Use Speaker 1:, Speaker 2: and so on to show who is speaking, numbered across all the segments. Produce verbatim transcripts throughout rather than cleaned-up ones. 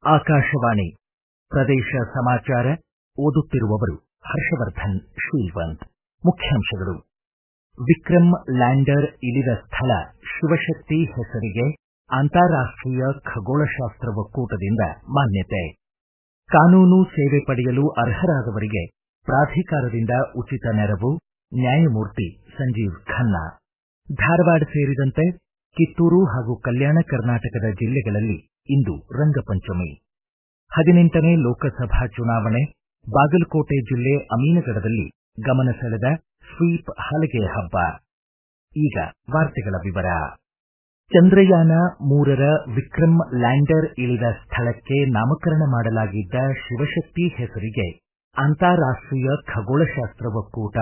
Speaker 1: ಆಕಾಶವಾಣಿ ಪ್ರದೇಶ ಸಮಾಚಾರ ಓದುತ್ತಿರುವವರು ಹರ್ಷವರ್ಧನ್ ಶೀಲ್ವಂತ್. ಮುಖ್ಯಾಂಶಗಳು. ವಿಕ್ರಮ್ ಲ್ಯಾಂಡರ್ ಇಳಿದ ಸ್ಥಳ ಶಿವಶಕ್ತಿ ಹೆಸರಿಗೆ ಅಂತಾರಾಷ್ಟ್ರೀಯ ಖಗೋಳಶಾಸ್ತ್ರ ಒಕ್ಕೂಟದಿಂದ ಮಾನ್ಯತೆ. ಕಾನೂನು ಸೇವೆ ಪಡೆಯಲು ಅರ್ಹರಾದವರಿಗೆ ಪ್ರಾಧಿಕಾರದಿಂದ ಉಚಿತ ನೆರವು. ನ್ಯಾಯಮೂರ್ತಿ ಸಂಜೀವ್ ಖನ್ನಾ. ಧಾರವಾಡ ಸೇರಿದಂತೆ ಕಿತ್ತೂರು ಹಾಗೂ ಕಲ್ಯಾಣ ಕರ್ನಾಟಕದ ಜಿಲ್ಲೆಗಳಲ್ಲಿ ಇಂದು ರಂಗಪಂಚಮಿ. ಹದಿನೆಂಟನೇ ಲೋಕಸಭಾ ಚುನಾವಣೆ. ಬಾಗಲಕೋಟೆ ಜಿಲ್ಲೆ ಅಮೀನಗಢದಲ್ಲಿ ಗಮನ ಸೆಳೆದ ಸ್ವೀಪ್ ಹಲಗೆ ಹಬ್ಬ. ಈಗ ವಾರ್ತೆಗಳ ವಿವರ. ಚಂದ್ರಯಾನ ಮೂರರ ವಿಕ್ರಮ್ ಲ್ಯಾಂಡರ್ ಇಳಿದ ಸ್ಥಳಕ್ಕೆ ನಾಮಕರಣ ಮಾಡಲಾಗಿದ್ದ ಶಿವಶಕ್ತಿ ಹೆಸರಿಗೆ ಅಂತಾರಾಷ್ಟ್ರೀಯ ಖಗೋಳಶಾಸ್ತ್ರ ಒಕ್ಕೂಟ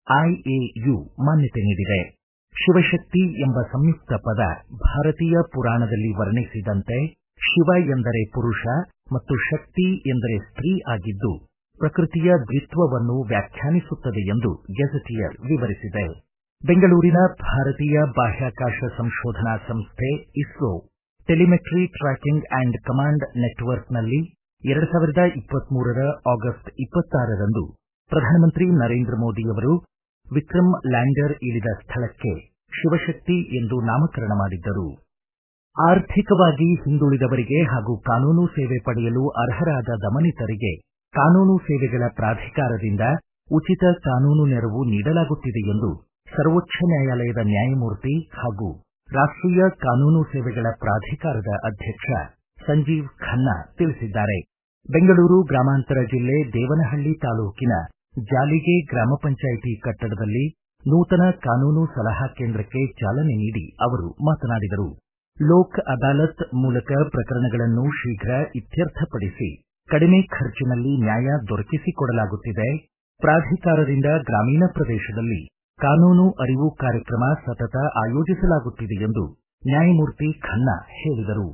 Speaker 1: ಐಎಯು ಮಾನ್ಯತೆ ನೀಡಿದೆ. ಶಿವಶಕ್ತಿ ಎಂಬ ಸಂಯುಕ್ತ ಪದ ಭಾರತೀಯ ಪುರಾಣದಲ್ಲಿ ವರ್ಣಿಸಿದಂತೆ ಶಿವ ಎಂದರೆ ಪುರುಷ ಮತ್ತು ಶಕ್ತಿ ಎಂದರೆ ಸ್ತ್ರೀ ಆಗಿದ್ದು ಪ್ರಕೃತಿಯ ದ್ವಿತ್ವವನ್ನು ವ್ಯಾಖ್ಯಾನಿಸುತ್ತದೆ ಎಂದು ಗೆಜೆಟಿಯರ್ ವಿವರಿಸಿದೆ. ಬೆಂಗಳೂರಿನ ಭಾರತೀಯ ಬಾಹ್ಯಾಕಾಶ ಸಂಶೋಧನಾ ಸಂಸ್ಥೆ ISRO telemetry tracking and command ನೆಟ್ವರ್ಕ್ನಲ್ಲಿ ಎರಡು ಸಾವಿರದ ಇಪ್ಪತ್ಮೂರರ ಆಗಸ್ಟ್ ಇಪ್ಪತ್ತಾರರಂದು ಪ್ರಧಾನಮಂತ್ರಿ ನರೇಂದ್ರ ಮೋದಿಯವರು ವಿಕ್ರಮ್ ಲ್ಯಾಂಡರ್ ಇಳಿದ ಸ್ಥಳಕ್ಕೆ ಶಿವಶಕ್ತಿ ಎಂದು ನಾಮಕರಣ ಮಾಡಿದ್ದರು. ಆರ್ಥಿಕವಾಗಿ ಹಿಂದುಳಿದವರಿಗೆ ಹಾಗೂ ಕಾನೂನು ಸೇವೆ ಪಡೆಯಲು ಅರ್ಹರಾದ ದಮನಿತರಿಗೆ ಕಾನೂನು ಸೇವೆಗಳ ಪ್ರಾಧಿಕಾರದಿಂದ ಉಚಿತ ಕಾನೂನು ನೆರವು ನೀಡಲಾಗುತ್ತಿದೆ ಎಂದು ಸರ್ವೋಚ್ಚ ನ್ಯಾಯಾಲಯದ ನ್ಯಾಯಮೂರ್ತಿ ಹಾಗೂ ರಾಷ್ಟ್ರೀಯ ಕಾನೂನು ಸೇವೆಗಳ ಪ್ರಾಧಿಕಾರದ ಅಧ್ಯಕ್ಷ ಸಂಜೀವ್ ಖನ್ನಾ ತಿಳಿಸಿದ್ದಾರೆ. ಬೆಂಗಳೂರು ಗ್ರಾಮಾಂತರ ಜಿಲ್ಲೆ ದೇವನಹಳ್ಳಿ ತಾಲೂಕಿನ ಜಾಲಿಗೆ ಗ್ರಾಮ ಪಂಚಾಯಿತಿ ಕಟ್ಟಡದಲ್ಲಿ ನೂತನ ಕಾನೂನು ಸಲಹಾ ಕೇಂದ್ರಕ್ಕೆ ಚಾಲನೆ ನೀಡಿ ಅವರು ಮಾತನಾಡಿದರು. ಲೋಕ್ ಅದಾಲತ್ ಮೂಲಕ ಪ್ರಕರಣಗಳನ್ನು ಶೀಘ್ರ ಇತ್ಯರ್ಥಪಡಿಸಿ ಕಡಿಮೆ ಖರ್ಚಿನಲ್ಲಿ ನ್ಯಾಯ ದೊರಕಿಸಿಕೊಡಲಾಗುತ್ತಿದೆ. ಪ್ರಾಧಿಕಾರದಿಂದ ಗ್ರಾಮೀಣ ಪ್ರದೇಶದಲ್ಲಿ ಕಾನೂನು ಅರಿವು ಕಾರ್ಯಕ್ರಮ ಸತತ ಆಯೋಜಿಸಲಾಗುತ್ತಿದೆ ಎಂದು ನ್ಯಾಯಮೂರ್ತಿ ಖನ್ನಾ ಹೇಳಿದರು.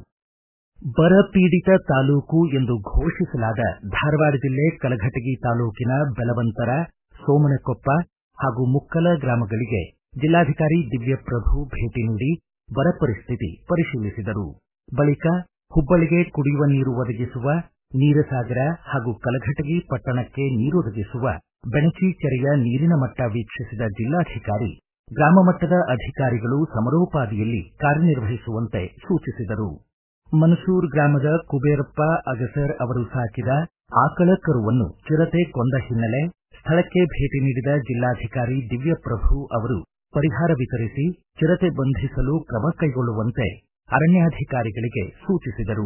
Speaker 1: ಬರ ಪೀಡಿತ ತಾಲೂಕು ಎಂದು ಘೋಷಿಸಲಾದ ಧಾರವಾಡ ಜಿಲ್ಲೆ ಕಲಘಟಗಿ ತಾಲೂಕಿನ ಬೆಲವಂತರ, ಸೋಮನಕೊಪ್ಪ ಹಾಗೂ ಮುಕ್ಕಲ ಗ್ರಾಮಗಳಿಗೆ ಜಿಲ್ಲಾಧಿಕಾರಿ ದಿವ್ಯಪ್ರಭು ಭೇಟಿ ನೀಡಿ ಬರ ಪರಿಸ್ಥಿತಿ ಪರಿಶೀಲಿಸಿದರು. ಬಳಿಕ ಹುಬ್ಬಳ್ಳಿಗೆ ಕುಡಿಯುವ ನೀರು ಒದಗಿಸುವ ನೀರಸಾಗರ ಹಾಗೂ ಕಲಘಟಗಿ ಪಟ್ಟಣಕ್ಕೆ ನೀರೊದಗಿಸುವ ಬೆಣಚಿ ಕೆರೆಯ ನೀರಿನ ಮಟ್ಟ ವೀಕ್ಷಿಸಿದ ಜಿಲ್ಲಾಧಿಕಾರಿ ಗ್ರಾಮ ಮಟ್ಟದ ಅಧಿಕಾರಿಗಳು ಸಮರೋಪಾದಿಯಲ್ಲಿ ಕಾರ್ಯನಿರ್ವಹಿಸುವಂತೆ ಸೂಚಿಸಿದರು. ಮನಸೂರ್ ಗ್ರಾಮದ ಕುಬೇರಪ್ಪ ಅಗಸರ್ ಅವರು ಸಾಕಿದ ಆಕಳ ಕರುವನ್ನು ಚಿರತೆ ಕೊಂದ ಹಿನ್ನೆಲೆ ಸ್ಥಳಕ್ಕೆ ಭೇಟಿ ನೀಡಿದ ಜಿಲ್ಲಾಧಿಕಾರಿ ದಿವ್ಯಪ್ರಭು ಅವರು ಪರಿಹಾರ ವಿತರಿಸಿ ಚಿರತೆ ಬಂಧಿಸಲು ಕ್ರಮ ಕೈಗೊಳ್ಳುವಂತೆ ಅರಣ್ಯಾಧಿಕಾರಿಗಳಿಗೆ ಸೂಚಿಸಿದರು.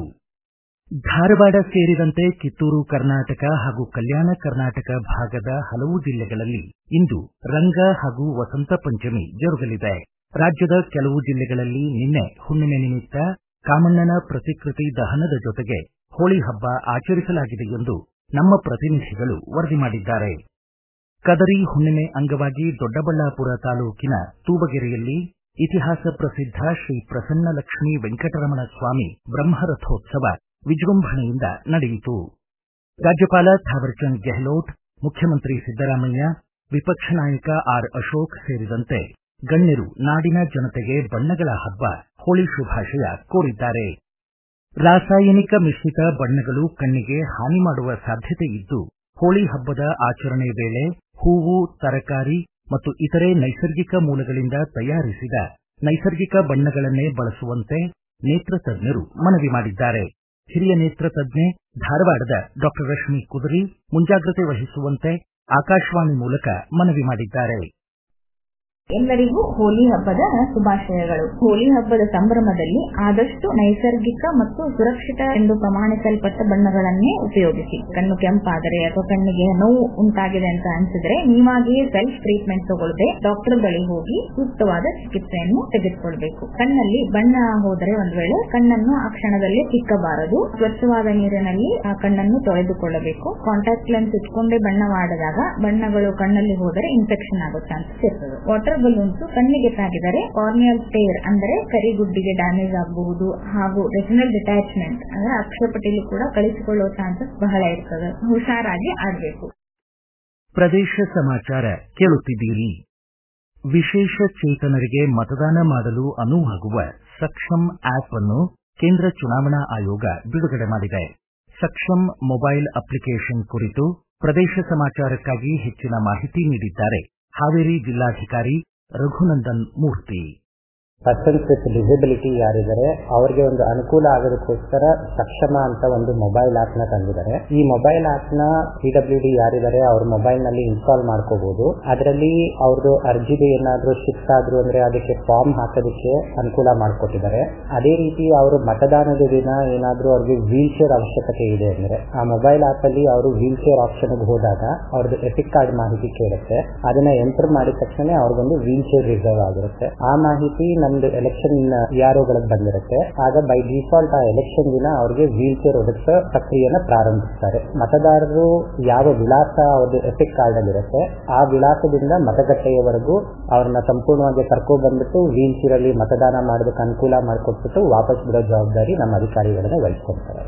Speaker 1: ಧಾರವಾಡ ಸೇರಿದಂತೆ ಕಿತ್ತೂರು ಕರ್ನಾಟಕ ಹಾಗೂ ಕಲ್ಯಾಣ ಕರ್ನಾಟಕ ಭಾಗದ ಹಲವು ಜಿಲ್ಲೆಗಳಲ್ಲಿ ಇಂದು ರಂಗ ಹಾಗೂ ವಸಂತ ಪಂಚಮಿ ಜರುಗಲಿದೆ. ರಾಜ್ಯದ ಕೆಲವು ಜಿಲ್ಲೆಗಳಲ್ಲಿ ನಿನ್ನೆ ಹುಣ್ಣಿಮೆ ನಿಮಿತ್ತ ಕಾಮಣ್ಣನ ಪ್ರತಿಕೃತಿ ದಹನದ ಜೊತೆಗೆ ಹೋಳಿ ಹಬ್ಬ ಆಚರಿಸಲಾಗಿದೆ ಎಂದು ನಮ್ಮ ಪ್ರತಿನಿಧಿಗಳು ವರದಿ ಮಾಡಿದ್ದಾರೆ. ಕದರಿ ಹುಣ್ಣಿಮೆ ಅಂಗವಾಗಿ ದೊಡ್ಡಬಳ್ಳಾಪುರ ತಾಲೂಕಿನ ತೂಬಗೆರೆಯಲ್ಲಿ ಇತಿಹಾಸ ಪ್ರಸಿದ್ಧ ಶ್ರೀ ಪ್ರಸನ್ನಲಕ್ಷ್ಮೀ ವೆಂಕಟರಮಣ ಸ್ವಾಮಿ ಬ್ರಹ್ಮರಥೋತ್ಸವ ವಿಜೃಂಭಣೆಯಿಂದ ನಡೆಯಿತು. ರಾಜ್ಯಪಾಲ ಥಾವರ್ಚಂದ್ ಗೆಹ್ಲೋಟ್, ಮುಖ್ಯಮಂತ್ರಿ ಸಿದ್ದರಾಮಯ್ಯ, ವಿಪಕ್ಷ ನಾಯಕ ಆರ್ ಅಶೋಕ್ ಸೇರಿದಂತೆ ಗಣ್ಯರು ನಾಡಿನ ಜನತೆಗೆ ಬಣ್ಣಗಳ ಹಬ್ಬ ಹೋಳಿ ಶುಭಾಶಯ ಕೋರಿದ್ದಾರೆ. ರಾಸಾಯನಿಕ ಮಿಶ್ರಿತ ಬಣ್ಣಗಳು ಕಣ್ಣಿಗೆ ಹಾನಿ ಮಾಡುವ ಸಾಧ್ಯತೆ ಇದ್ದು ಹೋಳಿ ಹಬ್ಬದ ಆಚರಣೆ ವೇಳೆ ಹೂವು, ತರಕಾರಿ ಮತ್ತು ಇತರೆ ನೈಸರ್ಗಿಕ ಮೂಲಗಳಿಂದ ತಯಾರಿಸಿದ ನೈಸರ್ಗಿಕ ಬಣ್ಣಗಳನ್ನೇ ಬಳಸುವಂತೆ ನೇತ್ರ ತಜ್ಞರು ಮನವಿ ಮಾಡಿದ್ದಾರೆ. ಹಿರಿಯ ನೇತ್ರ ತಜ್ಞೆ ಧಾರವಾಡದ ಡಾಕ್ಟರ್ ರಶ್ಮಿ ಕುದರಿ ಮುಂಜಾಗ್ರತೆ ವಹಿಸುವಂತೆ ಆಕಾಶವಾಣಿ ಮೂಲಕ ಮನವಿ ಮಾಡಿದ್ದಾರೆ.
Speaker 2: ಎಲ್ಲರಿಗೂ ಹೋಳಿ ಹಬ್ಬದ ಶುಭಾಶಯಗಳು. ಹೋಳಿ ಹಬ್ಬದ ಸಂಭ್ರಮದಲ್ಲಿ ಆದಷ್ಟು ನೈಸರ್ಗಿಕ ಮತ್ತು ಸುರಕ್ಷಿತ ಎಂದು ಪ್ರಮಾಣಿಸಲ್ಪಟ್ಟ ಬಣ್ಣಗಳನ್ನೇ ಉಪಯೋಗಿಸಿ. ಕಣ್ಣು ಕೆಂಪಾದರೆ ಅಥವಾ ಕಣ್ಣಿಗೆ ನೋವು ಉಂಟಾಗಿದೆ ಅಂತ ಅನಿಸಿದ್ರೆ ನೀವಾಗಿಯೇ ಸೆಲ್ಫ್ ಟ್ರೀಟ್ಮೆಂಟ್ ತಗೊಳ್ಳದೆ ಡಾಕ್ಟರ್ ಬಳಿ ಹೋಗಿ ಸೂಕ್ತವಾದ ಚಿಕಿತ್ಸೆಯನ್ನು ತೆಗೆದುಕೊಳ್ಬೇಕು. ಕಣ್ಣಲ್ಲಿ ಬಣ್ಣ ಹೋದರೆ ಒಂದ್ ವೇಳೆ ಕಣ್ಣನ್ನು ಆ ಕ್ಷಣದಲ್ಲಿ ತಿಕ್ಕಬಾರದು. ಸ್ವಚ್ಛವಾದ ನೀರಿನಲ್ಲಿ ಆ ಕಣ್ಣನ್ನು ತೊಳೆದುಕೊಳ್ಳಬೇಕು. ಕಾಂಟ್ಯಾಕ್ಟ್ ಲೆನ್ಸ್ ಇಟ್ಕೊಂಡೇ ಬಣ್ಣವಾಡಿದಾಗ ಬಣ್ಣಗಳು ಕಣ್ಣಲ್ಲಿ ಹೋದರೆ ಇನ್ಫೆಕ್ಷನ್ ಆಗೋ ಚಾನ್ಸಸ್ ಇರ್ತದೆ. ವಾಟರ್ ಬಲೂನ್ಸ್ ಕಣ್ಣಿಗೆ ತಾಗಿದರೆ ಕಾರ್ನಿಯಲ್ ಟೇರ್ ಅಂದರೆ ಕರಿಗುಡ್ಡಿಗೆ ಡ್ಯಾಮೇಜ್ ಆಗಬಹುದು ಹಾಗೂ ರೆಟಿನಲ್ ಡಿಟ್ಯಾಚ್ಮೆಂಟ್ ಅಂದ್ರೆ ಅಕ್ಷಪಟಿಲು ಕೂಡ ಕಳಿಸಿಕೊಳ್ಳುವ ಚಾನ್ಸಸ್ ಬಹಳ ಇರ್ತದೆ. ಹುಷಾರಾಗಿ ಆಡಬೇಕು.
Speaker 1: ಪ್ರದೇಶ ಸಮಾಚಾರ ಕೇಳುತ್ತಿದ್ದೀರಿ. ವಿಶೇಷ ಚೇತನರಿಗೆ ಮತದಾನ ಮಾಡಲು ಅನುವಾಗುವ ಸಕ್ಷಮ್ ಆಪ್ ಅನ್ನು ಕೇಂದ್ರ ಚುನಾವಣಾ ಆಯೋಗ ಬಿಡುಗಡೆ ಮಾಡಿದೆ. ಸಕ್ಷಮ್ ಮೊಬೈಲ್ ಅಪ್ಲಿಕೇಶನ್ ಕುರಿತು ಪ್ರದೇಶ ಸಮಾಚಾರಕ್ಕಾಗಿ ಹೆಚ್ಚಿನ ಮಾಹಿತಿ ನೀಡಿದ್ದಾರೆ ಹಾವೇರಿ ಜಿಲ್ಲಾಧಿಕಾರಿ Raghunandan Murthy.
Speaker 3: Persons with disability ಯಾರಿದ್ದಾರೆ ಅವರಿಗೆ ಒಂದು ಅನುಕೂಲ ಆಗೋದಕ್ಕೋಸ್ಕರ ಸಕ್ಷಮ ಅಂತ ಒಂದು ಮೊಬೈಲ್ ಆಪ್ ನ ತಂದಿದ್ದಾರೆ. ಈ ಮೊಬೈಲ್ ಆಪ್ ನ ಪಿ ಡಬ್ಲ್ಯೂ ಡಿ ಯಾರಿದ್ದಾರೆ ಅವ್ರ ಮೊಬೈಲ್ ನಲ್ಲಿ ಇನ್ಸ್ಟಾಲ್ ಮಾಡ್ಕೋಬಹುದು. ಅದರಲ್ಲಿ ಅವ್ರದ್ದು ಅರ್ಜಿಗೆ ಏನಾದ್ರೂ ಶಿಫ್ಟ್ ಆದ್ರು ಅಂದ್ರೆ ಅದಕ್ಕೆ ಫಾರ್ಮ್ ಹಾಕೋದಕ್ಕೆ ಅನುಕೂಲ ಮಾಡಿಕೊಟ್ಟಿದ್ದಾರೆ. ಅದೇ ರೀತಿ ಅವರು ಮತದಾನದ ದಿನ ಏನಾದ್ರೂ ಅವ್ರಿಗೆ ವೀಲ್ ಚೇರ್ ಅವಶ್ಯಕತೆ ಇದೆ ಅಂದ್ರೆ ಆ ಮೊಬೈಲ್ ಆಪ್ ಅಲ್ಲಿ ಅವರು ವೀಲ್ ಚೇರ್ ಆಪ್ಷನ್ ಹೋದಾಗ ಅವ್ರದ್ದು ಎಪಿಕ್ ಕಾರ್ಡ್ ಮಾಹಿತಿ ಕೇಳುತ್ತೆ. ಅದನ್ನ ಎಂಟರ್ ಮಾಡಿದ ತಕ್ಷಣ ಅವ್ರಿಗೊಂದು ವೀಲ್ ಚೇರ್ ರಿಸರ್ವ್ ಆಗಿರುತ್ತೆ. ಆ ಮಾಹಿತಿ ನಮ್ದು ಎಲೆಕ್ಷನ್ ಯಾರೋಗಳಿಗೆ ಬಂದಿರುತ್ತೆ. ಆಗ ಬೈ ಡಿಫಾಲ್ಟ್ ಆ ಎಲೆಕ್ಷನ್ ದಿನ ಅವ್ರಿಗೆ ವೀಲ್ ಚೇರ್ ಒದಗಿಸೋ ಪ್ರಕ್ರಿಯೆನ ಪ್ರಾರಂಭಿಸ್ತಾರೆ. ಮತದಾರರು ಯಾವ ವಿಳಾಸ ಅವ್ರದ್ದು ಎಪಿಕ್ ಕಾರ್ಡ್ ಅಲ್ಲಿ ಇರುತ್ತೆ ಆ ವಿಳಾಸದಿಂದ ಮತಗಟ್ಟೆಯವರೆಗೂ ಅವ್ರನ್ನ ಸಂಪೂರ್ಣವಾಗಿ ಕರ್ಕೊ ಬಂದ್ಬಿಟ್ಟು ವೀಲ್ ಚೇರ್ ಅಲ್ಲಿ ಮತದಾನ ಮಾಡೋದಕ್ಕೆ ಅನುಕೂಲ ಮಾಡಿಕೊಟ್ಬಿಟ್ಟು ವಾಪಸ್ ಬಿಡೋ ಜವಾಬ್ದಾರಿ ನಮ್ಮ ಅಧಿಕಾರಿಗಳನ್ನ ವಹಿಸ್ಕೊಳ್ತಾರೆ.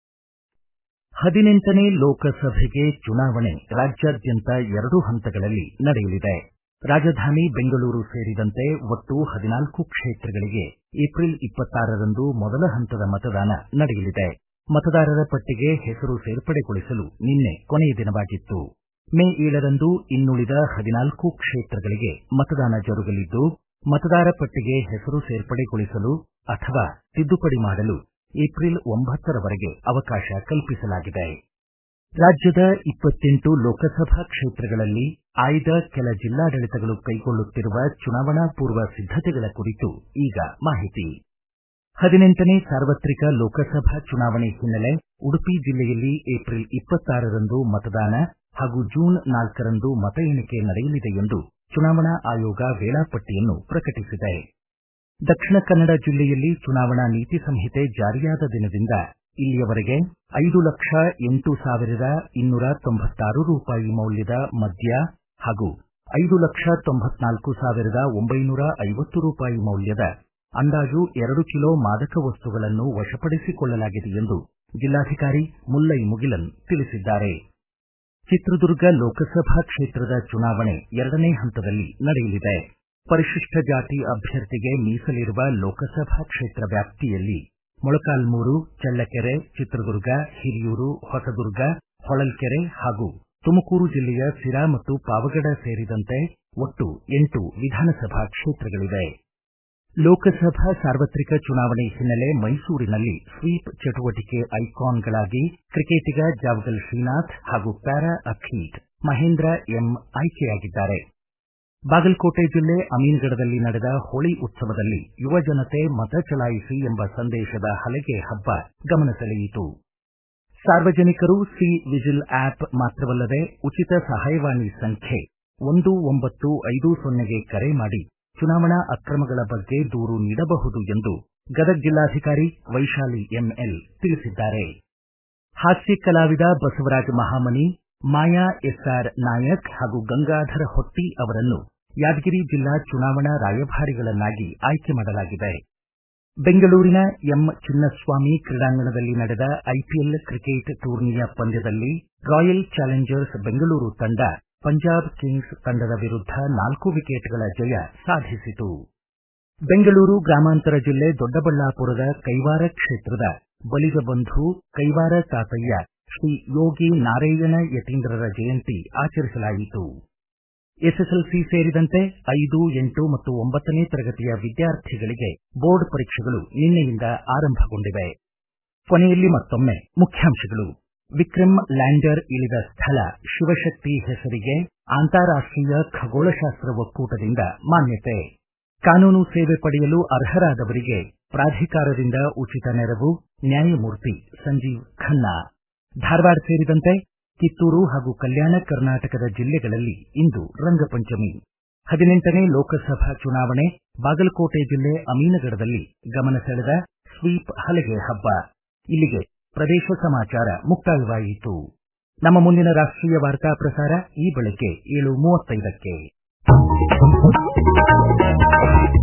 Speaker 1: ಹದಿನೆಂಟನೇ ಲೋಕಸಭೆಗೆ ಚುನಾವಣೆ ರಾಜ್ಯಾದ್ಯಂತ ಎರಡು ಹಂತಗಳಲ್ಲಿ ನಡೆಯಲಿದೆ. ರಾಜಧಾನಿ ಬೆಂಗಳೂರು ಸೇರಿದಂತೆ ಒಟ್ಟು ಹದಿನಾಲ್ಕು ಕ್ಷೇತ್ರಗಳಿಗೆ ಏಪ್ರಿಲ್ ಇಪ್ಪತ್ತಾರರಂದು ಮೊದಲ ಹಂತದ ಮತದಾನ ನಡೆಯಲಿದೆ. ಮತದಾರರ ಪಟ್ಟಿಗೆ ಹೆಸರು ಸೇರ್ಪಡೆಗೊಳಿಸಲು ನಿನ್ನೆ ಕೊನೆಯ ದಿನವಾಗಿತ್ತು. ಮೇ ಏಳರಂದು ಇನ್ನುಳಿದ ಹದಿನಾಲ್ಕು ಕ್ಷೇತ್ರಗಳಿಗೆ ಮತದಾನ ಜರುಗಲಿದ್ದು ಮತದಾರ ಪಟ್ಟಿಗೆ ಹೆಸರು ಸೇರ್ಪಡೆಗೊಳಿಸಲು ಅಥವಾ ತಿದ್ದುಪಡಿ ಮಾಡಲು ಏಪ್ರಿಲ್ ಒಂಬತ್ತರವರೆಗೆ ಅವಕಾಶ ಕಲ್ಪಿಸಲಾಗಿದೆ. ರಾಜ್ಯದ ಇಪ್ಪತ್ತೆಂಟು ಲೋಕಸಭಾ ಕ್ಷೇತ್ರಗಳಲ್ಲಿ ಆಯ್ದ ಕೆಲ ಜಿಲ್ಲಾಡಳಿತಗಳು ಕೈಗೊಳ್ಳುತ್ತಿರುವ ಚುನಾವಣಾ ಪೂರ್ವ ಸಿದ್ಧತೆಗಳ ಕುರಿತು ಈಗ ಮಾಹಿತಿ. ಹದಿನೆಂಟನೇ ಸಾರ್ವತ್ರಿಕ ಲೋಕಸಭಾ ಚುನಾವಣೆ ಹಿನ್ನೆಲೆ ಉಡುಪಿ ಜಿಲ್ಲೆಯಲ್ಲಿ ಏಪ್ರಿಲ್ ಇಪ್ಪತ್ತಾರರಂದು ಮತದಾನ ಹಾಗೂ ಜೂನ್ ನಾಲ್ಕರಂದು ಮತ ಎಣಿಕೆ ನಡೆಯಲಿದೆ ಎಂದು ಚುನಾವಣಾ ಆಯೋಗ ವೇಳಾಪಟ್ಟಿಯನ್ನು ಪ್ರಕಟಿಸಿದೆ. ದಕ್ಷಿಣ ಕನ್ನಡ ಜಿಲ್ಲೆಯಲ್ಲಿ ಚುನಾವಣಾ ನೀತಿ ಸಂಹಿತೆ ಜಾರಿಯಾದ ದಿನದಿಂದ ಇಲ್ಲಿಯವರೆಗೆ ಐದು ಲಕ್ಷ ಎಂಟು ಸಾವಿರದ ಇನ್ನೂರ ತೊಂಬತ್ತಾರು ರೂಪಾಯಿ ಮೌಲ್ಯದ ಮದ್ಯ ಹಾಗೂ ಐದು ಲಕ್ಷ ತೊಂಬತ್ನಾಲ್ಕು ಸಾವಿರದ ಒಂಬೈನೂರ ಐವತ್ತು ರೂಪಾಯಿ ಮೌಲ್ಯದ ಅಂದಾಜು ಎರಡು ಕಿಲೋ ಮಾದಕ ವಸ್ತುಗಳನ್ನು ವಶಪಡಿಸಿಕೊಳ್ಳಲಾಗಿದೆ ಎಂದು ಜಿಲ್ಲಾಧಿಕಾರಿ ಮುಲ್ಲೈ ಮುಗಿಲನ್ ತಿಳಿಸಿದ್ದಾರೆ. ಚಿತ್ರದುರ್ಗ ಲೋಕಸಭಾ ಕ್ಷೇತ್ರದ ಚುನಾವಣೆ ಎರಡನೇ ಹಂತದಲ್ಲಿ ನಡೆಯಲಿದೆ. ಪರಿಶಿಷ್ಟ ಜಾತಿ ಅಭ್ಯರ್ಥಿಗೆ ಮೀಸಲಿರುವ ಲೋಕಸಭಾ ಕ್ಷೇತ್ರ ವ್ಯಾಪ್ತಿಯಲ್ಲಿ ಮೊಳಕಾಲ್ಮೂರು, ಚಳ್ಳಕೆರೆ, ಚಿತ್ರದುರ್ಗ, ಹಿರಿಯೂರು, ಹೊಸದುರ್ಗ, ಹೊಳಲ್ಕೆರೆ ಹಾಗೂ ತುಮಕೂರು ಜಿಲ್ಲೆಯ ಸಿರಾ ಮತ್ತು ಪಾವಗಡ ಸೇರಿದಂತೆ ಒಟ್ಟು ಎಂಟು ವಿಧಾನಸಭಾ ಕ್ಷೇತ್ರಗಳಿವೆ. ಲೋಕಸಭಾ ಸಾರ್ವತ್ರಿಕ ಚುನಾವಣೆ ಹಿನ್ನೆಲೆ ಮೈಸೂರಿನಲ್ಲಿ ಸ್ವೀಪ್ ಚಟುವಟಿಕೆ ಐಕಾನ್ಗಳಾಗಿ ಕ್ರಿಕೆಟಿಗ ಜಾವಗಲ್ ಶ್ರೀನಾಥ್ ಹಾಗೂ ಪ್ಯಾರಾ ಅಥ್ಲೀಟ್ ಮಹೇಂದ್ರ ಎಂ ಆಯ್ಕೆಯಾಗಿದ್ದಾರೆ. ಬಾಗಲಕೋಟೆ ಜಿಲ್ಲೆ ಅಮೀನ್ಗಢದಲ್ಲಿ ನಡೆದ ಹೋಳಿ ಉತ್ಸವದಲ್ಲಿ ಯುವ ಜನತೆ ಮತ ಚಲಾಯಿಸಿ ಎಂಬ ಸಂದೇಶದ ಹಲಗೆ ಹಬ್ಬ ಗಮನ ಸೆಳೆಯಿತು. ಸಾರ್ವಜನಿಕರು ಸಿ ವಿಜಿಲ್ ಆಪ್ ಮಾತ್ರವಲ್ಲದೆ ಉಚಿತ ಸಹಾಯವಾಣಿ ಸಂಖ್ಯೆ ಒಂದು ಒಂಬತ್ತು ಐದು ಸೊನ್ನೆಗೆ ಕರೆ ಮಾಡಿ ಚುನಾವಣಾ ಅಕ್ರಮಗಳ ಬಗ್ಗೆ ದೂರು ನೀಡಬಹುದು ಎಂದು ಗದಗ ಜಿಲ್ಲಾಧಿಕಾರಿ ವೈಶಾಲಿ ಎಂಎಲ್ ತಿಳಿಸಿದ್ದಾರೆ. ಹಾಸ್ಯ ಕಲಾವಿದ ಬಸವರಾಜ ಮಹಾಮನಿ, ಮಾಯಾ ಎಸ್ಆರ್ ನಾಯಕ್ ಹಾಗೂ ಗಂಗಾಧರ ಹೊಟ್ಟಿ ಅವರನ್ನು ಯಾದಗಿರಿ ಜಿಲ್ಲಾ ಚುನಾವಣಾ ರಾಯಭಾರಿಗಳನ್ನಾಗಿ ಆಯ್ಕೆ ಮಾಡಲಾಗಿದೆ. ಬೆಂಗಳೂರಿನ ಎಂ ಚಿನ್ನಸ್ವಾಮಿ ಕ್ರೀಡಾಂಗಣದಲ್ಲಿ ನಡೆದ ಐಪಿಎಲ್ ಕ್ರಿಕೆಟ್ ಟೂರ್ನಿಯ ಪಂದ್ಯದಲ್ಲಿ ರಾಯಲ್ ಚಾಲೆಂಜರ್ಸ್ ಬೆಂಗಳೂರು ತಂಡ ಪಂಜಾಬ್ ಕಿಂಗ್ಸ್ ತಂಡದ ವಿರುದ್ಧ ನಾಲ್ಕು ವಿಕೆಟ್ಗಳ ಜಯ ಸಾಧಿಸಿತು. ಬೆಂಗಳೂರು ಗ್ರಾಮಾಂತರ ಜಿಲ್ಲೆ ದೊಡ್ಡಬಳ್ಳಾಪುರದ ಕೈವಾರ ಕ್ಷೇತ್ರದ ಬಲಿಜ ಬಂಧು ಕೈವಾರ ತಾತಯ್ಯ ಶ್ರೀ ಯೋಗಿ ನಾರಾಯಣ ಯತೀಂದ್ರರ ಜಯಂತಿ ಆಚರಿಸಲಾಯಿತು. ಎಸ್ಎಸ್ಎಲ್ಸಿ ಸೇರಿದಂತೆ ಐದು, ಎಂಟು ಮತ್ತು ಒಂಬತ್ತನೇ ತರಗತಿಯ ವಿದ್ಯಾರ್ಥಿಗಳಿಗೆ ಬೋರ್ಡ್ ಪರೀಕ್ಷೆಗಳು ನಿನ್ನೆಯಿಂದ ಆರಂಭಗೊಂಡಿವೆ. ಕೊನೆಯಲ್ಲಿ ಮತ್ತೊಮ್ಮೆ ಮುಖ್ಯಾಂಶಗಳು. ವಿಕ್ರಮ್ ಲ್ಯಾಂಡರ್ ಇಳಿದ ಸ್ಥಳ ಶಿವಶಕ್ತಿ ಹೆಸರಿಗೆ ಅಂತಾರಾಷ್ಟ್ರೀಯ ಖಗೋಳಶಾಸ್ತ್ರ ಒಕ್ಕೂಟದಿಂದ ಮಾನ್ಯತೆ. ಕಾನೂನು ಸೇವೆ ಪಡೆಯಲು ಅರ್ಹರಾದವರಿಗೆ ಪ್ರಾಧಿಕಾರದಿಂದ ಉಚಿತ ನೆರವು. ನ್ಯಾಯಮೂರ್ತಿ ಸಂಜೀವ್ ಖನ್ನಾ. ಧಾರವಾಡ ಸೇರಿದಂತೆ ಕಿತ್ತೂರು ಹಾಗೂ ಕಲ್ಯಾಣ ಕರ್ನಾಟಕದ ಜಿಲ್ಲೆಗಳಲ್ಲಿ ಇಂದು ರಂಗಪಂಚಮಿ. ಹದಿನೆಂಟನೇ ಲೋಕಸಭಾ ಚುನಾವಣೆ ಬಾಗಲಕೋಟೆ ಜಿಲ್ಲೆ ಅಮೀನಗಢದಲ್ಲಿ ಗಮನ ಸೆಳೆದ ಸ್ವೀಪ್ ಹಲಗೆ ಹಬ್ಬ. ಇಲ್ಲಿಗೆ ಪ್ರದೇಶ ಸಮಾಚಾರ ಮುಕ್ತಾಯವಾಯಿತು. ನಮ್ಮ ಮುಂದಿನ ರಾಷ್ಟ್ರೀಯ ವಾರ್ತಾ ಪ್ರಸಾರ ಈ ಬೆಳಗ್ಗೆ ಏಳು ಮೂವತ್ತೈದಕ್ಕೆ.